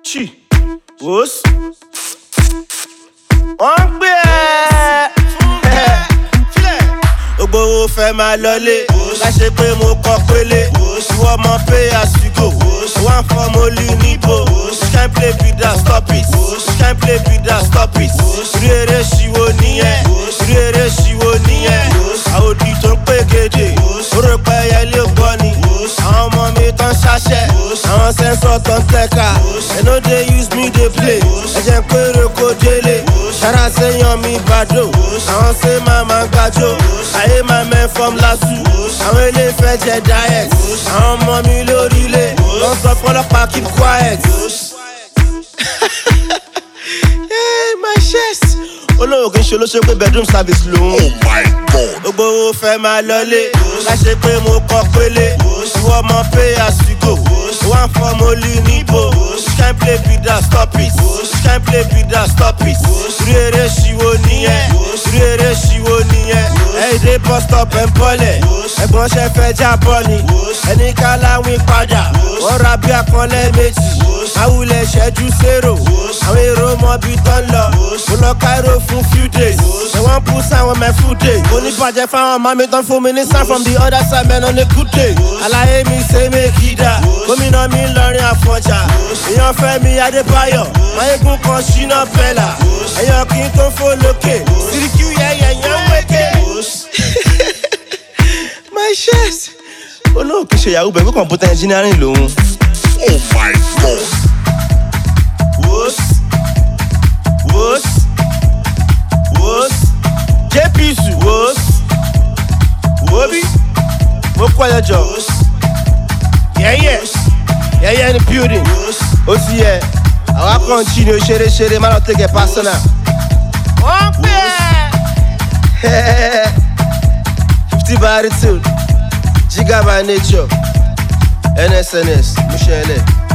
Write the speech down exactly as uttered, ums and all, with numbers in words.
Chi, wos. Wọ́n gbé ẹ̀. Ògbówó fẹ́ máa lọlé. Láṣẹ pé mo kọ pélé. Ìwọ mọ pay as you go. One for Molu níbo. You can't play with that, stop it. You can't play with that, stop it. Irú eré ṣìwò nìyẹn. Irú eré ṣìwò nìyẹn. Àwòdì tó ń pè gédé. Ó rò pé ẹyẹlé gbọ́ ni. Àwọn ọmọ mi tán ṣáṣẹ́. Àwọn sẹ́ńsọ̀ tán tẹ́ka. They no dey use me dey play. Ẹ jẹ́ pé roko délé. Ṣára séyan mi bàdó. Àwọn ṣe máa máa gbàjó. Ayé máa mẹ́ fọ́m lásù. Àwọn ilé fẹ́ jẹ diet. Àwọn ọmọ mi lórí ilé. Lọ sọ fọlọ́pàá keep quiet. Hey, my chest. Olówó kì í ṣe olóṣèlú pé bedroom service lòun. Oh my God. Ògbówó fẹ́ máa lọlé. Láṣẹ pé mo kọ pélé. Ìwọ mọ pay as you go. One for Molu níbo. You can't play with that, stop it. You can't play with that, stop it. Irú eré ṣìwò nìyẹn. Irú eré ṣìwò nìyẹn. Ẹ̀yìndé bus stop ẹ̀ ń bọ́lẹ̀. Ẹ̀gbọ́n ṣe fẹ́ já bọ́ọ̀lì. Ẹni ká láwìn padà. Wọ́n ra bí akọ́lẹ̀ méjì. Àwùlẹ̀ ṣẹ́jú zero. Àwọn èrò mọ bí tán lọ. Mo lọ Cairo fún few days. Ṣé wọ́n pú sáwọn mẹ́fù dé? Oníbàjẹ́ fáwọn mami tán fún mi ní sign from the other side man on a good day. Àlàyé mi ṣe méjìdá. Gómìnà mi lọrin Àfọ̀njá. Èèyàn Fẹ́mi Adébáyọ̀. Máyégún kan ṣínà bẹ́là. Èèyàn kí n tó fò lókè. Sìrìkì yẹ̀yẹ̀ yẹn wékè. My chest. Olóò kì í ṣe ìyàwó bẹ̀rù computer engineering lòun. Oh my God. Wos, wos, wos, J P Z wos, wobi, mo kọ́ ẹ jọ. Yẹ́yẹ́, yẹ́yẹ́ ní building. Ó sì yẹ, àwa kan jí ni o ṣeré ṣeré, má lọ take it personal. Wọ́n pè é. Fifty by attitude, Giga by nature, N S N S, mo ṣe ẹ lẹ̀.